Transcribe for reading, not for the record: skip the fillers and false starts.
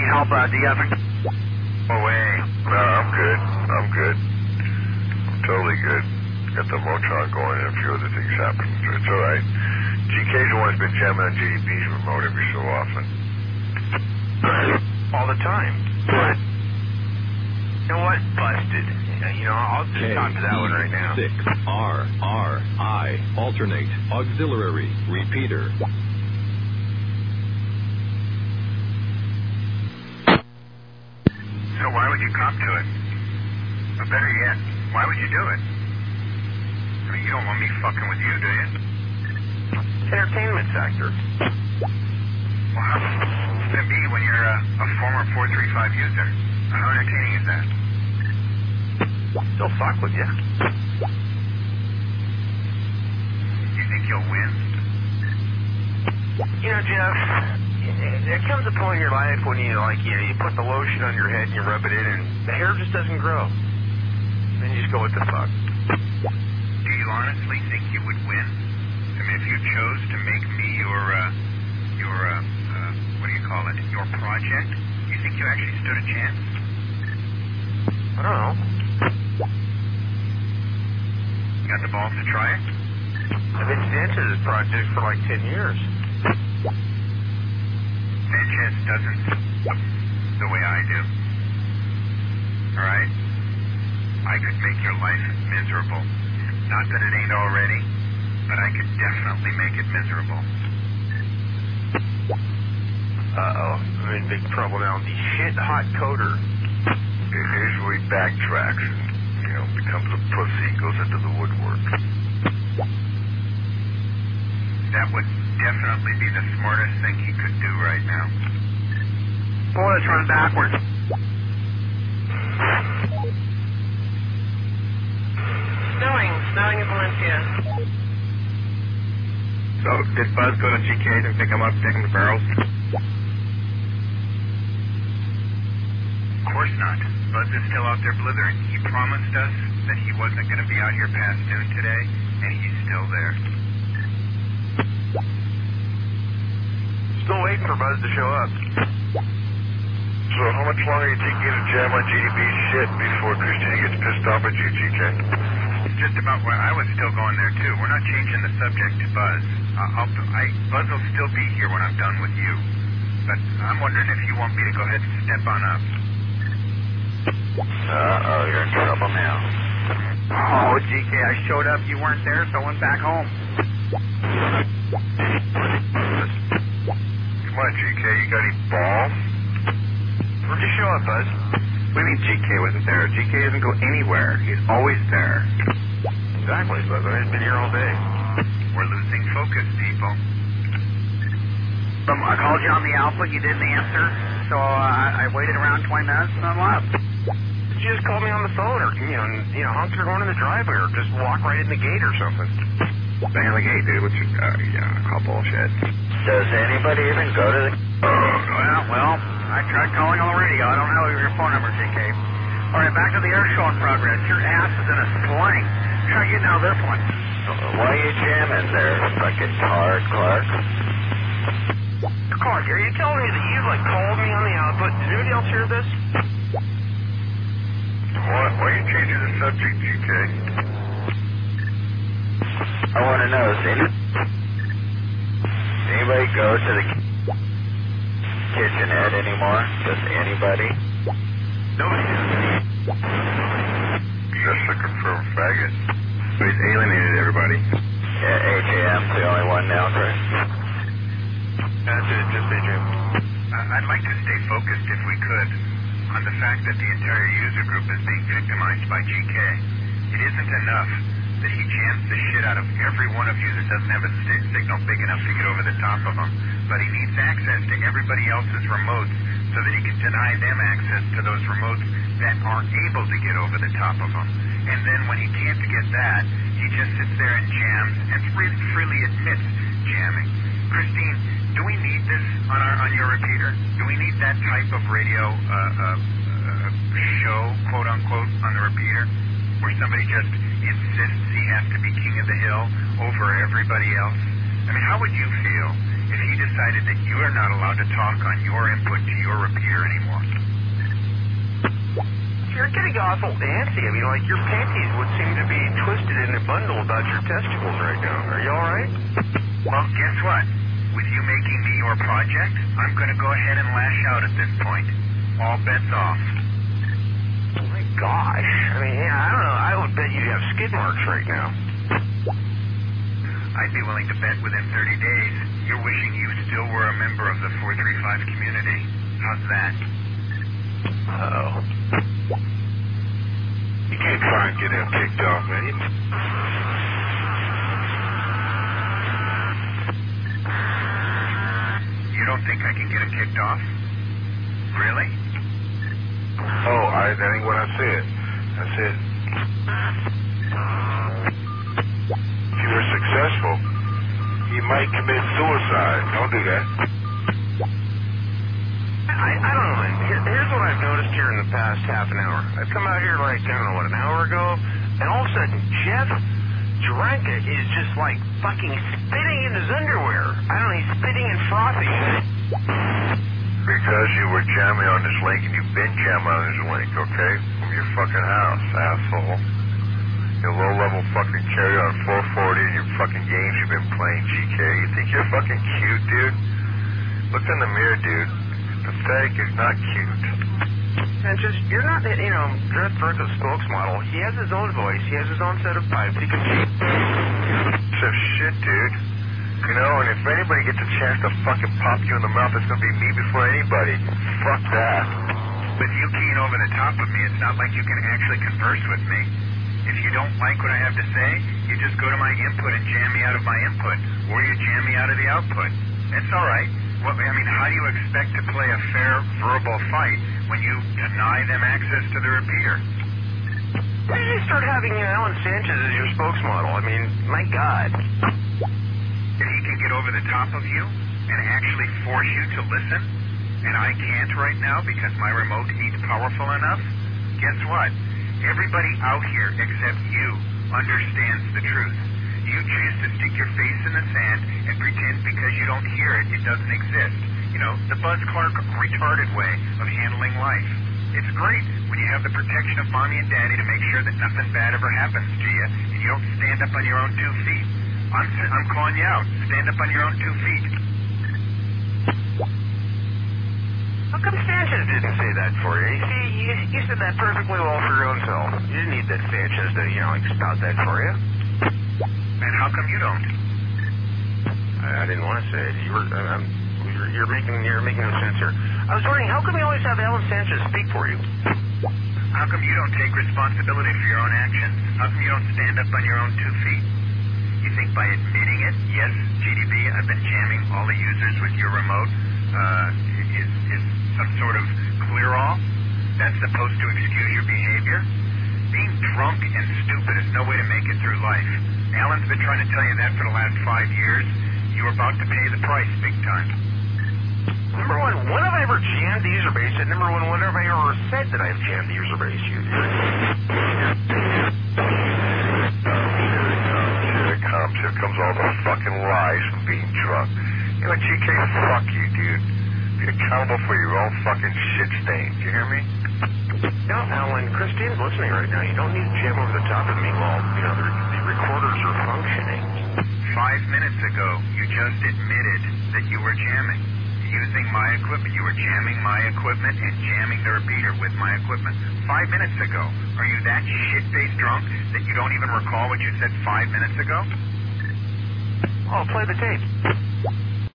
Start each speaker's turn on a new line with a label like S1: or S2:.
S1: help? Do you have a...
S2: Away. No, I'm good. I'm totally good. Got the Motron going and a few other things happening. So it's all right. GK's the one who's been jamming on JDB's remote every so often.
S3: All the time.
S1: What?
S3: You know what? Busted. I'll just talk to that one right now.
S4: 6 RRI alternate auxiliary repeater.
S2: So why would you cop to it? Or better yet, why would you do it? I mean, you don't want me fucking with you, do you?
S3: Entertainment sector.
S2: Well, how can it be when you're a former 435 user? How entertaining is that?
S3: Still fuck with you.
S2: You think you'll win?
S3: Jeff, there comes a point in your life when you put the lotion on your head and you rub it in and the hair just doesn't grow. Then you just go, what the fuck?
S2: Do you honestly think you would win? I mean, if you chose to make me your what do you call it, your project, you think you actually stood a chance?
S3: I don't know.
S2: You got the balls to try it?
S3: I've been into this project for like 10 years.
S2: Sanchez doesn't the way I do. Alright? I could make your life miserable. Not that it ain't already, but I could definitely make it miserable.
S3: Uh-oh. I'm in big trouble now. The shit-hot coder.
S2: Here's where he backtracks and, becomes a pussy, goes into the woodwork. That would definitely be the smartest thing he could do right now.
S1: Boy, let's run backwards. Snowing in Valencia.
S2: So, did Buzz go to GK to pick him up, taking the barrels? Of course not. Buzz is still out there blithering. He promised us that he wasn't going to be out here past noon today, and he's still there.
S3: Still waiting for Buzz to show up.
S2: So how much longer do you think you to jam on GDB's shit before Christina gets pissed off at you, GK? Just about where I was still going there, too. We're not changing the subject to Buzz. Buzz will still be here when I'm done with you. But I'm wondering if you want me to go ahead and step on up.
S1: Uh-oh, you're in trouble now. Oh, GK, I showed up. You weren't there, so I went back home.
S2: Come on, GK, you got any balls?
S3: Where'd you show up, Buzz?
S2: What do you mean GK wasn't there? GK doesn't go anywhere. He's always there.
S3: Exactly, Buzz. I've been here all day.
S2: We're losing focus, people.
S1: I called you on the Alpha. You didn't answer. So I waited around 20 minutes and then left.
S3: You just called me on the phone or, honk your horn in the driveway or just walk right in the gate or something.
S2: Bang on the gate, dude. What's your... call bullshit.
S1: Does anybody even go to the... Well, I tried calling on the radio. I don't have your phone number, GK. All right, back to the air show in progress. Your ass is in a sling. Try getting out of this one.
S5: Why are you jamming there, fucking tard, Clark?
S3: Clark, are you telling me that you, called me on the output? Did anybody else hear this?
S2: Why are you changing the subject, GK?
S5: I want to know, does anybody go to the kitchenette anymore? Just anybody?
S3: Nobody does.
S2: Just a confirmed faggot. So he's alienated everybody.
S5: Yeah, AJM's the only one now, Chris.
S3: That's it, just AJM.
S2: I'd like to stay focused if we could on the fact that the entire user group is being victimized by GK. It isn't enough that he jams the shit out of every one of you that doesn't have a signal big enough to get over the top of him, but he needs access to everybody else's remotes so that he can deny them access to those remotes that aren't able to get over the top of him. And then when he can't get that, he just sits there and jams and freely admits jamming. Christine, do we need this on your repeater? Do we need that type of radio show, quote unquote, on the repeater, where somebody just insists he has to be king of the hill over everybody else? I mean, how would you feel if he decided decided that you are not allowed to talk on your input to your repeater anymore.
S3: You're getting awful antsy. I mean, like, your panties would seem to be twisted in a bundle about your testicles right now. Are you all right?
S2: Well, guess what? With you making me your project, I'm going to go ahead and lash out at this point. All bets off.
S3: Oh, my gosh. I mean, yeah, I don't know. I would bet you'd have skid marks right now.
S2: I'd be willing to bet within 30 days you're wishing you still were a member of the 435 community. How's that?
S3: Uh-oh.
S6: You can't try and get him kicked off, man.
S2: You don't think I can get him kicked off? Really?
S6: Oh, that ain't what I said. I said, if you were successful, you might commit suicide. Don't do that.
S3: I don't know, man. Here's what I've noticed here in the past half an hour. I've come out here like, I don't know, what, an hour ago, and all of a sudden, Jeff Dranka is just like fucking spitting in his underwear. I don't know, he's spitting and frothing.
S6: Because you were jamming on this link, and you've been jamming on this link, okay? From your fucking house, asshole. Your low-level fucking carrier on 440 and your fucking games you've been playing, GK. You think you're fucking cute, dude? Look in the mirror, dude. Pathetic is not cute.
S3: And just, you're not, Jeff Dranka's spokesmodel. He has his own voice. He has his own set of pipes. He can see.
S6: So shit, dude. You know, and if anybody gets a chance to fucking pop you in the mouth, it's gonna be me before anybody. Fuck that.
S2: With you keying over the top of me, it's not like you can actually converse with me. If you don't like what I have to say, you just go to my input and jam me out of my input, or you jam me out of the output. That's all right. Well, I mean, how do you expect to play a fair verbal fight when you deny them access to the repeater?
S3: Why did you start having Alan Sanchez as your spokesmodel? I mean, my God.
S2: If he can get over the top of you and actually force you to listen, and I can't right now because my remote ain't powerful enough, guess what? Everybody out here except you understands the truth. You choose to stick your face in the sand and pretend because you don't hear it, it doesn't exist. You know, the Buzz Clark retarded way of handling life. It's great when you have the protection of mommy and daddy to make sure that nothing bad ever happens to you, and you don't stand up on your own 2 feet. I'm calling you out. Stand up on your own 2 feet.
S3: How come Sanchez didn't say that for you? You see, you said that perfectly well for your own self. You didn't need that Sanchez to, spout that for you.
S2: And how come you don't?
S3: I didn't want to say it. You're making no sense here. I was wondering, how come you always have Alan Sanchez speak for you?
S2: How come you don't take responsibility for your own actions? How come you don't stand up on your own 2 feet? You think by admitting it, yes, GDB, I've been jamming all the users with your remote, is some sort of clear-all? That's supposed to excuse your behavior? Being drunk and stupid is no way to make it through life. Alan's been trying to tell you that for the last 5 years. You're about to pay the price big time.
S3: Number one, when have I ever jammed the user base? And number one, when have I ever said that I've jammed the user base?
S6: Here it comes. Here comes all the fucking lies from being drunk. You know, GK, fuck you, dude. Be accountable for your own fucking shit stain. Do you hear me?
S3: No, Alan, Christine's listening right now. You don't need to jam over the top of me while, the recorders are functioning.
S2: 5 minutes ago, you just admitted that you were jamming. Using my equipment. You were jamming my equipment and jamming the repeater with my equipment. 5 minutes ago. Are you that shit-faced drunk that you don't even recall what you said 5 minutes ago?
S3: Oh, play the tape.